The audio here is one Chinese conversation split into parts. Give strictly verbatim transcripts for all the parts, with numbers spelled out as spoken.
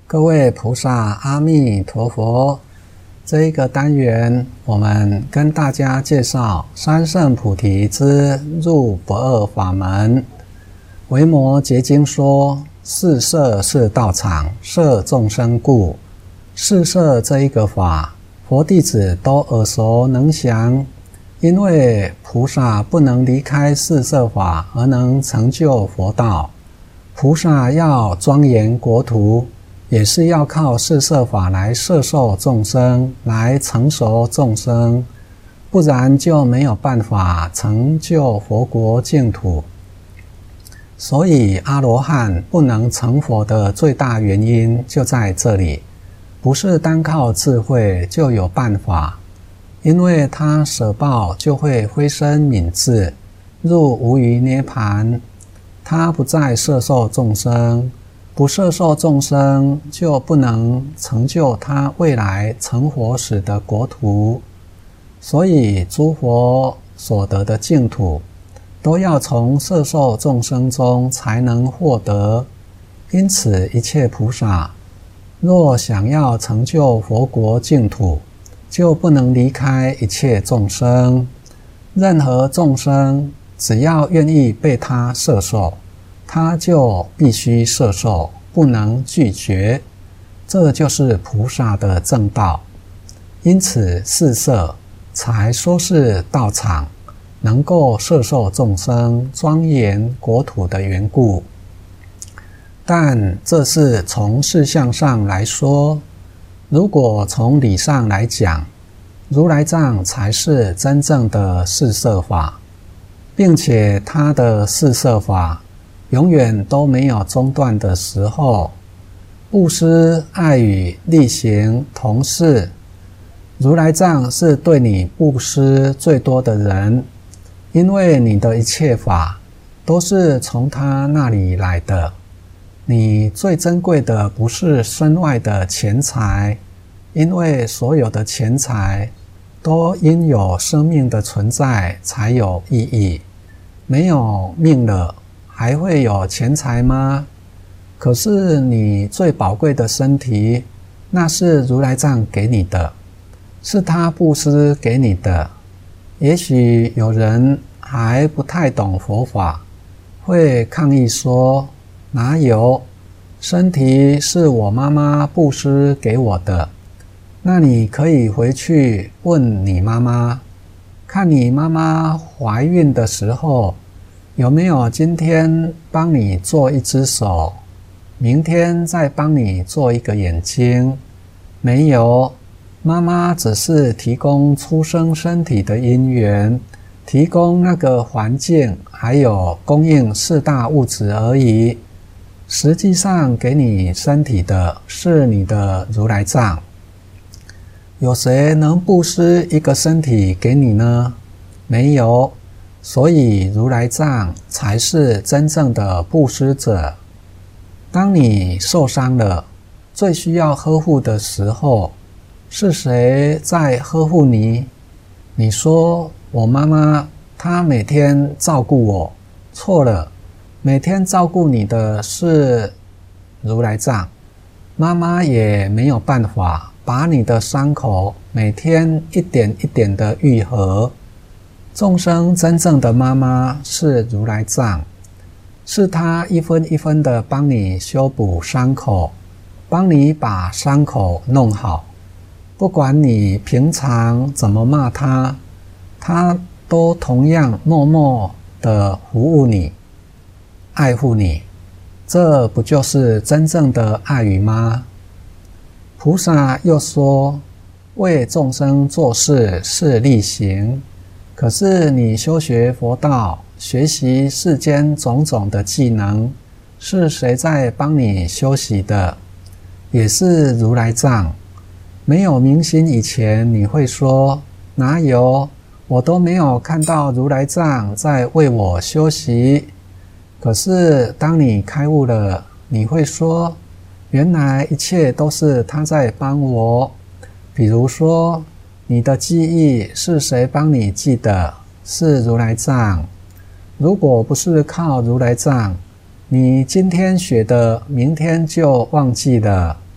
各位菩萨，阿弥陀佛。这一个单元，我们跟大家介绍三圣菩提之入不二法门。维摩诘经说，四摄是道场，摄众生故。四摄这一个法，佛弟子都耳熟能详，因为菩萨不能离开四摄法而能成就佛道。菩萨要庄严国土，也是要靠四摄法来摄受众生，来成熟众生，不然就没有办法成就佛国净土。所以阿罗汉不能成佛的最大原因就在这里，不是单靠智慧就有办法，因为他舍报就会灰身泯智，入无余涅盘，他不再摄受众生。不摄受众生，就不能成就他未来成佛时的国土。所以诸佛所得的净土，都要从摄受众生中才能获得。因此一切菩萨若想要成就佛国净土，就不能离开一切众生。任何众生只要愿意被他摄受，他就必须摄受，不能拒绝。这就是菩萨的正道。因此四摄才说是道场，能够摄受众生，庄严国土的缘故。但这是从事相上来说，如果从理上来讲，如来藏才是真正的四摄法，并且他的四摄法永远都没有中断的时候。布施、爱语、力行、同事，如来藏是对你布施最多的人，因为你的一切法都是从他那里来的。你最珍贵的不是身外的钱财，因为所有的钱财都因有生命的存在才有意义，没有命了还会有钱财吗？可是你最宝贵的身体，那是如来藏给你的，是他布施给你的。也许有人还不太懂佛法，会抗议说，哪有？身体是我妈妈布施给我的。那你可以回去问你妈妈，看你妈妈怀孕的时候，有没有今天帮你做一只手，明天再帮你做一个眼睛？没有，妈妈只是提供出生身体的因缘，提供那个环境，还有供应四大物质而已。实际上给你身体的是你的如来藏。有谁能布施一个身体给你呢？没有。所以如来藏才是真正的布施者。当你受伤了，最需要呵护的时候，是谁在呵护你？你说我妈妈，她每天照顾我。错了，每天照顾你的是如来藏。妈妈也没有办法把你的伤口每天一点一点的愈合。众生真正的妈妈是如来藏，是他一分一分的帮你修补伤口，帮你把伤口弄好。不管你平常怎么骂他，他都同样默默的服务你，爱护你。这不就是真正的爱语吗？菩萨又说，为众生做事是力行。可是你修学佛道，学习世间种种的技能，是谁在帮你修习的？也是如来藏。没有明心以前，你会说，哪有？我都没有看到如来藏在为我修习。可是当你开悟了，你会说，原来一切都是他在帮我。比如说，你的记忆是谁帮你记的？是如来藏。如果不是靠如来藏，你今天学的，明天就忘记了。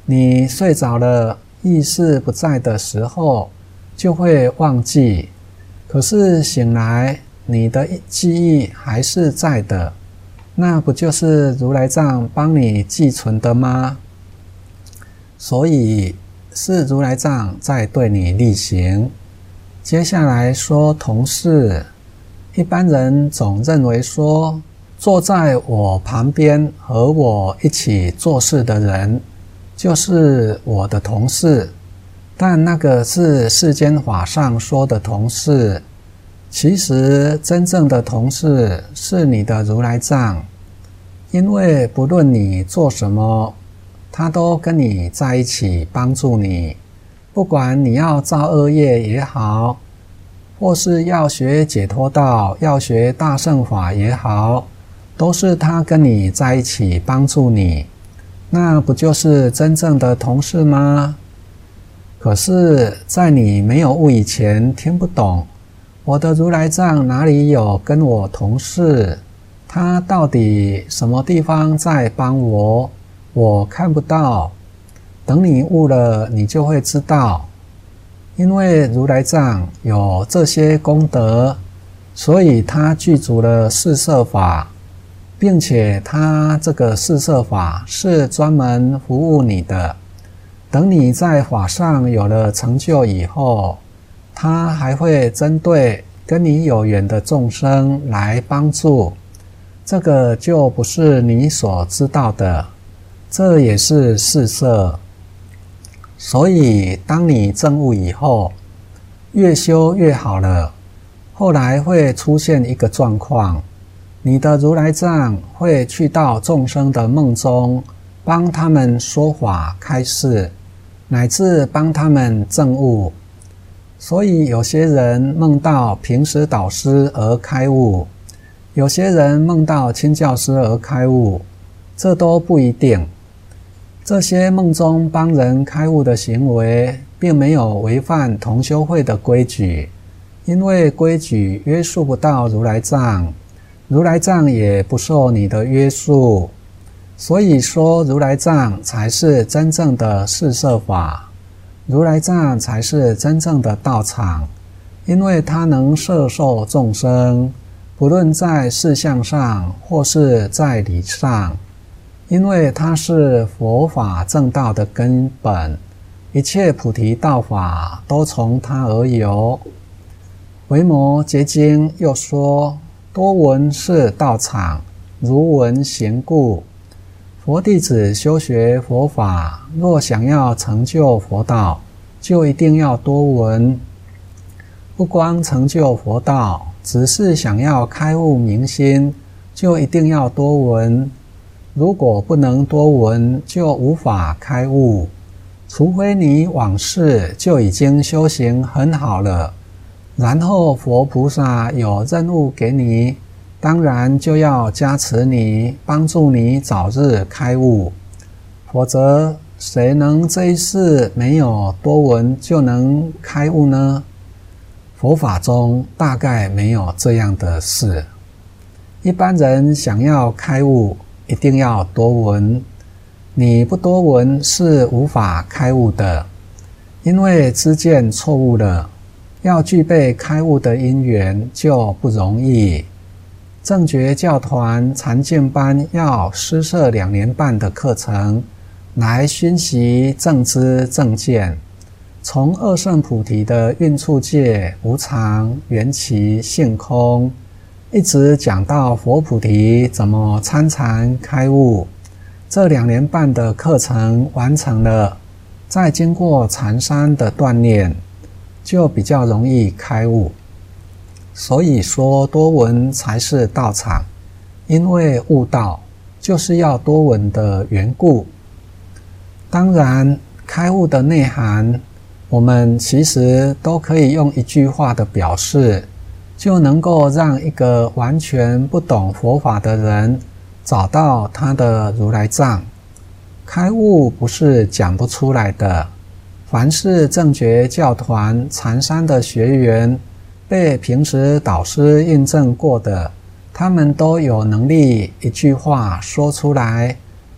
你睡着了，意识不在的时候，就会忘记。可是醒来，你的记忆还是在的，那不就是如来藏帮你寄存的吗？所以是如来藏在对你力行。接下来说同事，一般人总认为说，坐在我旁边和我一起做事的人，就是我的同事，但那个是世间法上说的同事，其实真正的同事是你的如来藏，因为不论你做什么，他都跟你在一起帮助你，不管你要造恶业也好，或是要学解脱道，要学大乘法也好，都是他跟你在一起帮助你。那不就是真正的同事吗？可是在你没有悟以前听不懂，我的如来藏哪里有跟我同事？他到底什么地方在帮我？我看不到。等你悟了，你就会知道。因为如来藏有这些功德，所以他具足了四摄法，并且他这个四摄法是专门服务你的。等你在法上有了成就以后，他还会针对跟你有缘的众生来帮助，这个就不是你所知道的，这也是四摄。所以当你证悟以后，越修越好了，后来会出现一个状况，你的如来藏会去到众生的梦中，帮他们说法开示，乃至帮他们证悟。所以有些人梦到平时导师而开悟，有些人梦到亲教师而开悟，这都不一定。这些梦中帮人开悟的行为，并没有违反同修会的规矩，因为规矩约束不到如来藏，如来藏也不受你的约束。所以说如来藏才是真正的四摄法，如来藏才是真正的道场，因为它能摄受众生，不论在事相上或是在理上，因为它是佛法正道的根本，一切菩提道法都从它而有。维摩诘经又说，多闻是道场，如闻行故。佛弟子修学佛法，若想要成就佛道，就一定要多闻。不光成就佛道，只是想要开悟明心，就一定要多闻。如果不能多闻，就无法开悟。除非你往世就已经修行很好了，然后佛菩萨有任务给你，当然就要加持你，帮助你早日开悟。否则，谁能这一世没有多闻就能开悟呢？佛法中大概没有这样的事。一般人想要开悟，一定要多闻。你不多闻是无法开悟的，因为知见错误了，要具备开悟的因缘就不容易。正觉教团禅净班要施设两年半的课程，来熏习正知正见，从二圣菩提的蕴处界、无常、缘起、性空，一直讲到佛菩提怎么参禅开悟。这两年半的课程完成了，再经过禅山的锻炼，就比较容易开悟。所以说多闻才是道场，因为悟道就是要多闻的缘故。当然，开悟的内涵，我们其实都可以用一句话的表示，就能够让一个完全不懂佛法的人找到他的如来藏。开悟不是讲不出来的，凡是正觉教团禅山的学员，被平时导师印证过的，他们都有能力一句话说出来，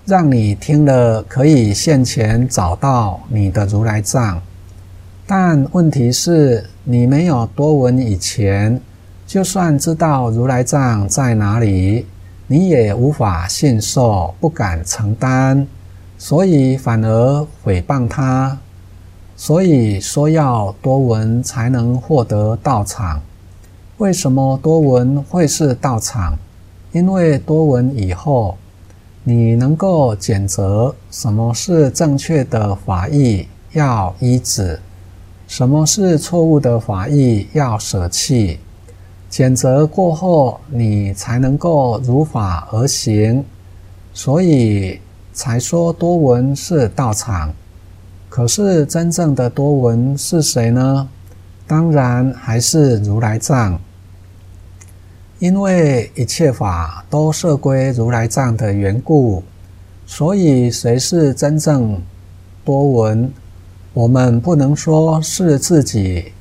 让你听了可以现前找到你的如来藏。但问题是，你没有多闻以前，就算知道如来藏在哪里，你也无法信受，不敢承担，所以反而毁谤他。所以说要多闻才能获得道场。为什么多闻会是道场？因为多闻以后，你能够检择什么是正确的法义，要依止；什么是错误的法义，要舍弃。检择过后，你才能够如法而行，所以才说多闻是道场。可是真正的多闻是谁呢？当然还是如来藏。因为一切法都摄归如来藏的缘故，所以谁是真正多闻，我们不能说是自己。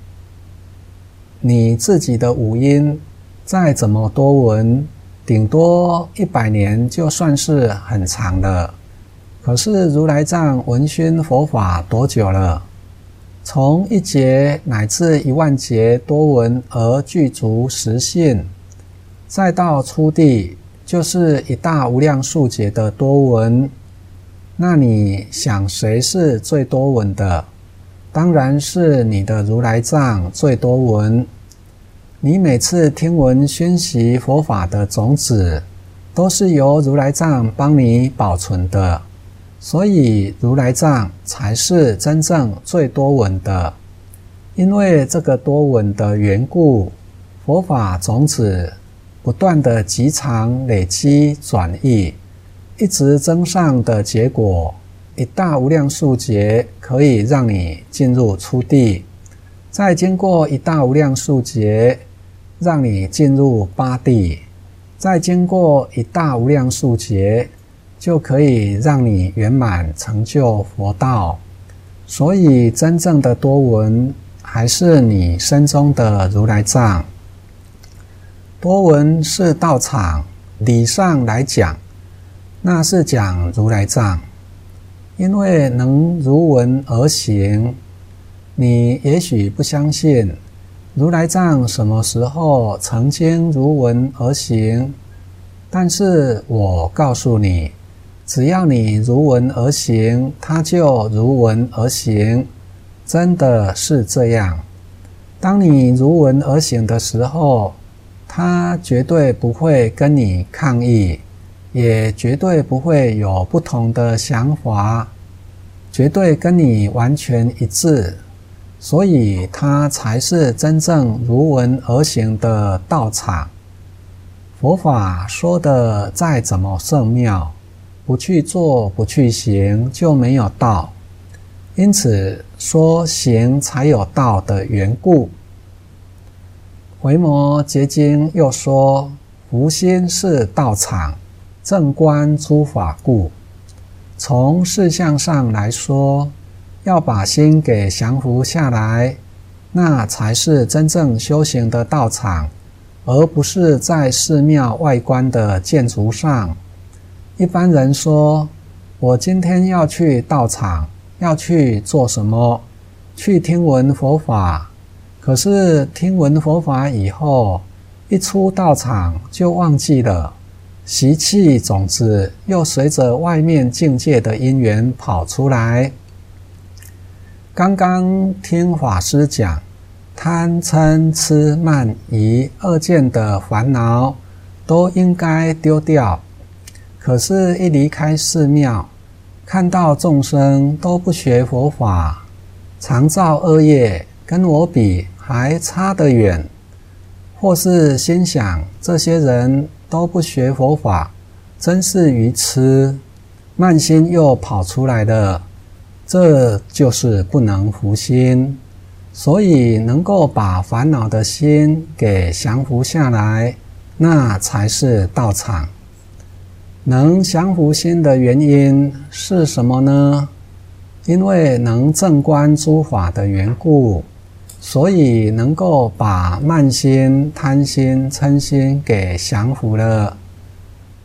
你自己的五音再怎么多闻，顶多一百年就算是很长的。可是如来藏闻熏佛法多久了？从一劫乃至一万劫多闻而具足实性，再到初地就是一大无量数劫的多闻。那你想谁是最多闻的？当然是你的如来藏最多闻。你每次听闻熏习佛法的种子，都是由如来藏帮你保存的。所以如来藏才是真正最多闻的。因为这个多闻的缘故，佛法种子不断的积藏累积转移，一直增上的结果，一大无量数劫可以让你进入初地，再经过一大无量数劫让你进入八地，再经过一大无量数劫就可以让你圆满成就佛道。所以真正的多闻还是你身中的如来藏。多闻是道场，理上来讲，那是讲如来藏。因为能如闻而行，你也许不相信如来藏什么时候曾经如闻而行，但是我告诉你，只要你如闻而行，它就如闻而行，真的是这样。当你如闻而行的时候，它绝对不会跟你抗议，也绝对不会有不同的想法，绝对跟你完全一致，所以它才是真正如闻而行的道场。佛法说的再怎么圣妙，不去做不去行就没有道，因此说行才有道的缘故。维摩诘经又说，福心是道场，正观诸法故。从事相上来说，要把心给降伏下来，那才是真正修行的道场，而不是在寺庙外观的建筑上。一般人说，我今天要去道场，要去做什么？去听闻佛法。可是听闻佛法以后，一出道场就忘记了，习气种子又随着外面境界的因缘跑出来。刚刚听法师讲，贪嗔痴慢疑二见的烦恼都应该丢掉，可是一离开寺庙，看到众生都不学佛法，常造恶业，跟我比还差得远，或是心想这些人都不学佛法，真是愚痴，慢心又跑出来了，这就是不能伏心。所以能够把烦恼的心给降伏下来，那才是道场。能降伏心的原因是什么呢？因为能正观诸法的缘故，所以能够把慢心、贪心、嗔心给降伏了。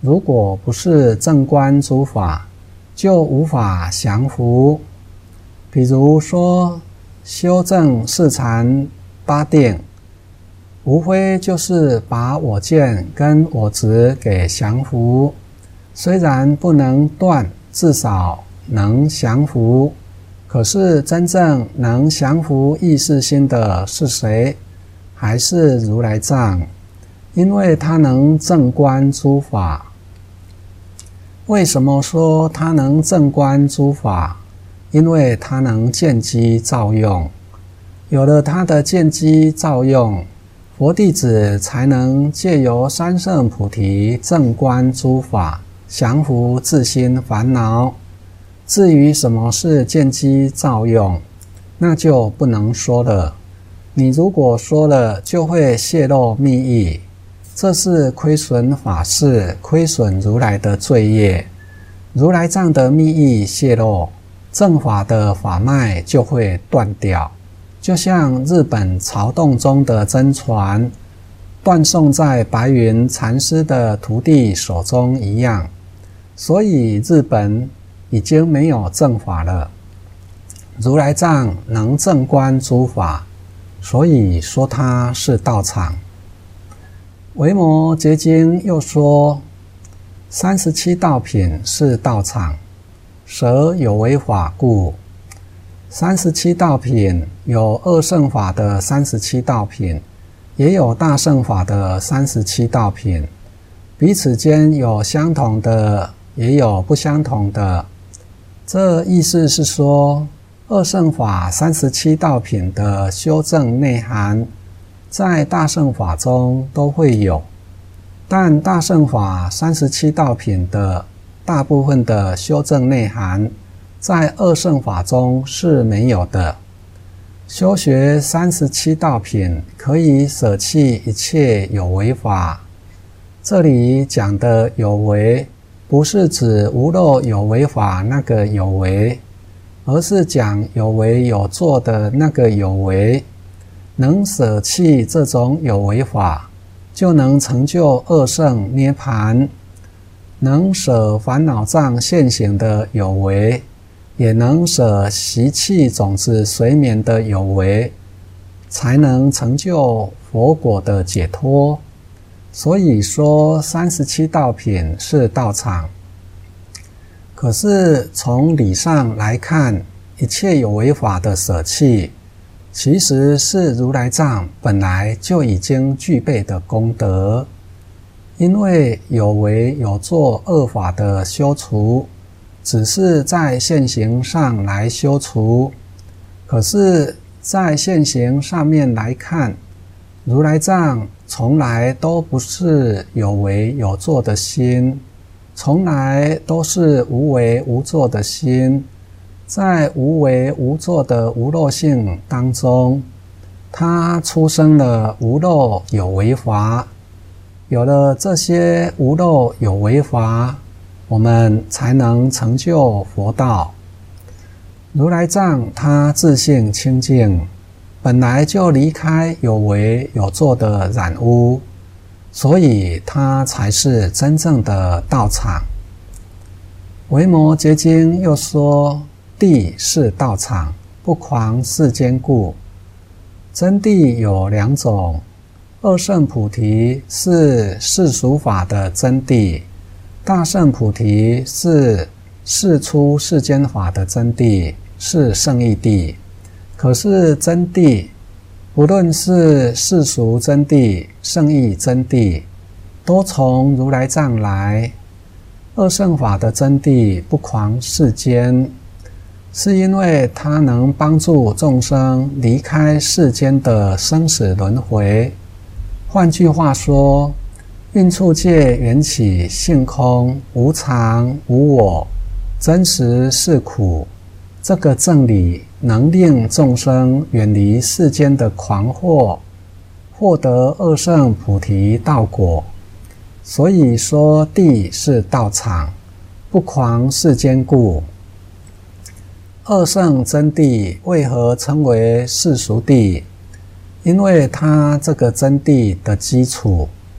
如果不是正观诸法，就无法降伏。比如说，修正四禅八定，无非就是把我见跟我执给降伏，虽然不能断，至少能降伏。可是真正能降伏意识心的是谁？还是如来藏，因为他能正观诸法。为什么说他能正观诸法？因为他能见机照用。有了他的见机照用，佛弟子才能借由三圣菩提正观诸法，降伏自心烦恼。至于什么是见机照用，那就不能说了。你如果说了，就会泄露密意，这是亏损法事，亏损如来的罪业。如来藏的密意泄露，正法的法脉就会断掉，就像日本曹洞宗的真传断送在白云禅师的徒弟手中一样。所以日本已经没有正法了。如来藏能正观诸法，所以说它是道场。维摩诘经又说，三十七道品是道场，舍有为法故。三十七道品有二乘法的三十七道品，也有大乘法的三十七道品，彼此间有相同的，也有不相同的。这意思是说，二乘法三十七道品的修正内涵，在大乘法中都会有，但大乘法三十七道品的大部分的修正内涵，在二乘法中是没有的。修学三十七道品，可以舍弃一切有为法。这里讲的有为，不是指无漏有为法那个有为，而是讲有为有作的那个有为。能舍弃这种有为法，就能成就二乘涅槃。能舍烦恼障现行的有为，也能舍习气种子随眠的有为，才能成就佛果的解脱。所以说三十七道品是道场。可是从理上来看，一切有为法的舍弃，其实是如来藏本来就已经具备的功德。因为有为有作恶法的修除，只是在现行上来修除，可是在现行上面来看，如来藏从来都不是有为有作的心，从来都是无为无作的心。在无为无作的无漏性当中，它出生了无漏有为法。有了这些无漏有为法，我们才能成就佛道。如来藏他自性清净，本来就离开有为有作的染污，所以他才是真正的道场。维摩诘经又说，地是道场，不狂世间故。真谛有两种，二乘菩提是世俗法的真谛，大乘菩提是世出世间法的真谛，是圣义谛。可是真谛，不论是世俗真谛、圣义真谛，都从如来藏来。二乘法的真谛不狂世间，是因为它能帮助众生离开世间的生死轮回。换句话说，运处界缘起性空，无常无我，真实是苦。这个正理能令众生远离世间的狂惑，获得二乘菩提道果。所以说地是道场，不狂世间故。二乘真谛为何称为世俗谛？因为它这个真谛的基础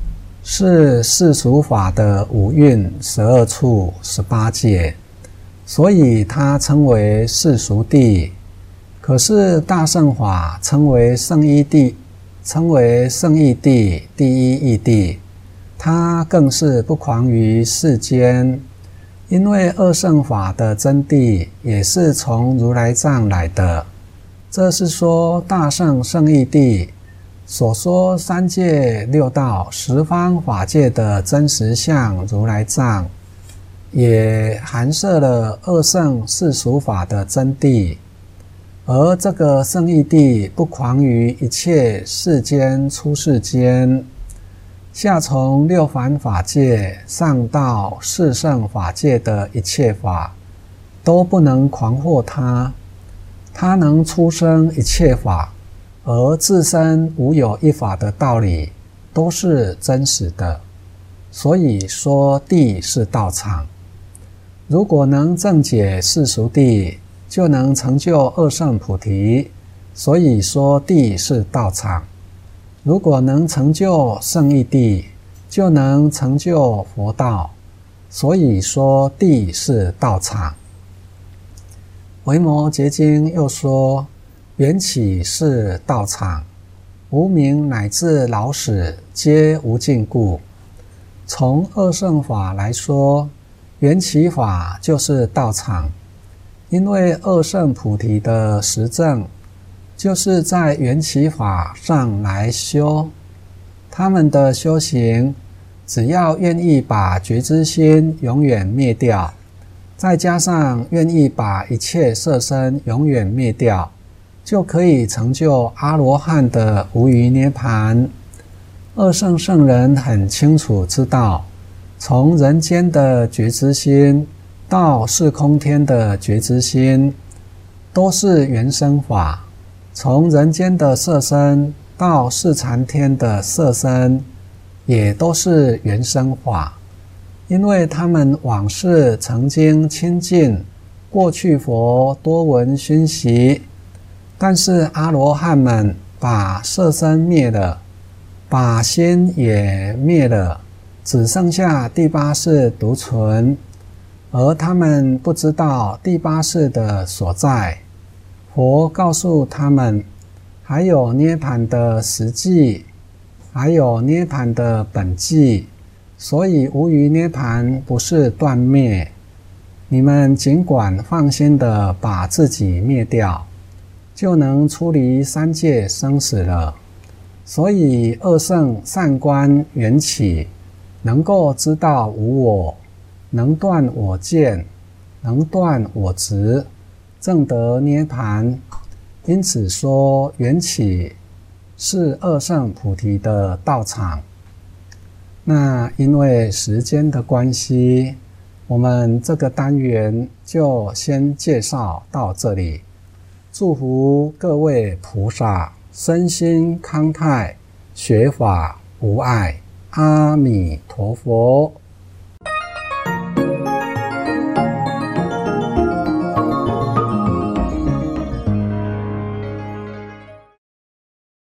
是世俗法的五蕴十二处十八界，所以它称为世俗谛。可是大乘法称为圣义谛，称为圣义谛第一义谛，它更是不狂于世间。因为二乘法的真谛也是从如来藏来的，这是说大乘圣义谛所说三界六道十方法界的真实相如来藏，也含摄了二乘世俗法的真谛。而这个圣义谛不狂于一切世间出世间，下从六凡法界上到四圣法界的一切法，都不能狂惑它。它能出生一切法，而自身无有一法的道理，都是真实的。所以说谛是道场。如果能正解世俗谛，就能成就二乘菩提，所以说谛是道场。如果能成就圣义谛，就能成就佛道，所以说谛是道场。维摩诘经又说，缘起是道场，无明乃至老死皆无尽故。从二乘法来说，缘起法就是道场。因为二乘菩提的实证，就是在缘起法上来修。他们的修行，只要愿意把觉知心永远灭掉，再加上愿意把一切色身永远灭掉，就可以成就阿罗汉的无余涅盘。二乘圣人很清楚知道，从人间的觉知心到是空天的觉知心，都是缘生法；从人间的色身到是禅天的色身，也都是缘生法。因为他们往事曾经亲近过去佛多闻熏习，但是阿罗汉们把色身灭了，把心也灭了，只剩下第八识独存。而他们不知道第八识的所在，佛告诉他们，还有涅盘的实际，还有涅盘的本际，所以无余涅盘不是断灭。你们尽管放心的把自己灭掉，就能出离三界生死了。所以二乘善观缘起，能够知道无我，能断我见，能断我执，证得涅盘。因此说缘起是二乘菩提的道场。那因为时间的关系，我们这个单元就先介绍到这里。祝福各位菩萨身心康泰，学法无碍。阿弥陀佛。